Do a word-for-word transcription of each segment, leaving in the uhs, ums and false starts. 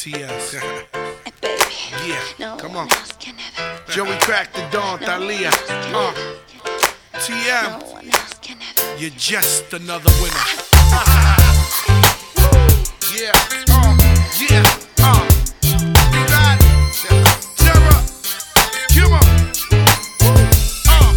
T S. Hey, baby. Yeah, No come one on. else can ever. Joey Crack the Dawn, No Thalia. one else can Uh, ever. T No M, one else can ever. you're just another winner. Yeah, uh, yeah, uh. Right. Terror. Come on. Uh,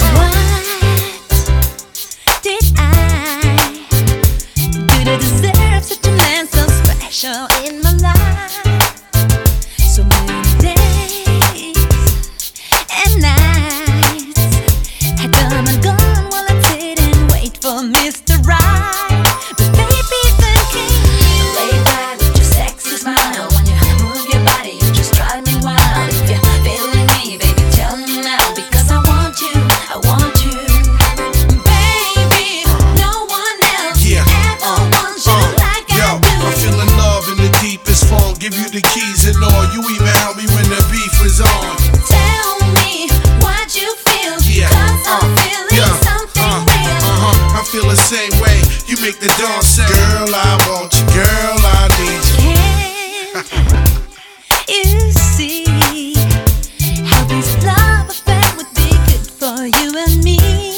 What did I do to deserve such a man so special in my life? So many days and nights had come and gone while I sit and wait for Mister Right. But baby, then came you. Lay back with your sexy smile. When you move your body, you just drive me wild. If you're feeling me, baby, tell me now, because I want you, I want you. Baby, no one else Yeah. ever wants you like yo, I do. I'm feeling love in the deepest form. Give you the keys and all. You even help me when the beef is on. Tell me what you feel, Yeah. 'cause I'm Uh, feeling yeah. something Uh, real. uh-huh. I feel the same way. You make the dawn say, girl, I want you. Girl, I need you. Can't you see how this love affair would be good for you and me?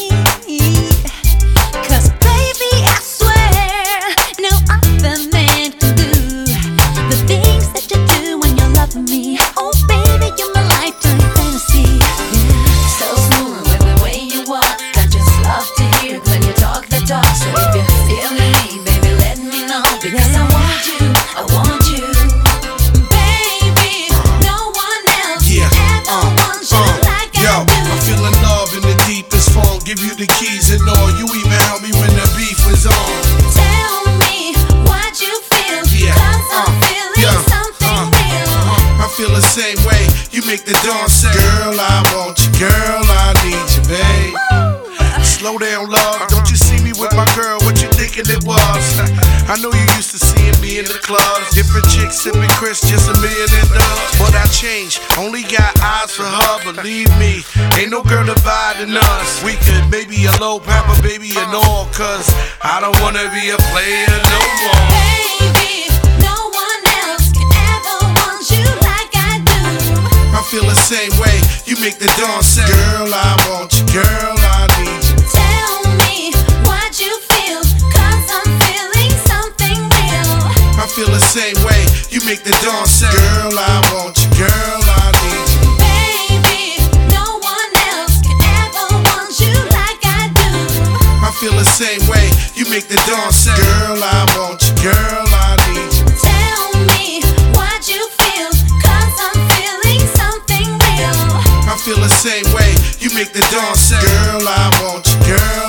'Cause baby, I swear no other man can do the things that you do when you're loving me. Oh baby, you're my lifetime fantasy. So smooth with the way you walk, I just love to hear when you talk the talk. So if you're feeling me, baby, let me know, because I want you, I want you. Baby, no one else Yeah. ever Uh, wants you uh, like yo, I do. I'm feeling love in the deepest form. Give you the keys and all. You even help me when the beef was on. Tell me what you feel, Yeah. 'cause I'm Uh, feeling yeah. something Uh, real. uh-huh. I feel the same way. You make the dawn say, girl, I want you. Girl, I need you, babe. Slow down, love. Don't you see me with my girl? What you thinking it was? I know you used to seeing me in the clubs. Different chicks sipping Chris, just a million and dubs. But I changed. Only got eyes for her. Believe me, ain't no girl dividing us. We could maybe a low papa, baby, and all. Cause I don't wanna be a player no more. Baby, no one else can ever want you like I do. I feel the same way. You make the dawn say, girl, I want you. Girl, I need you. Tell me what you feel, 'cause I'm feeling something real. I feel the same way. You make the dawn say, girl, I want you. Girl, I need you. Baby, no one else can ever want you like I do. I feel the same way. You make the dawn say, girl, I want you. Girl, I need you. Tell me what you feel, 'cause I'm feeling something real. I feel the same way. You make the dawn say, girl, I want you. Girl,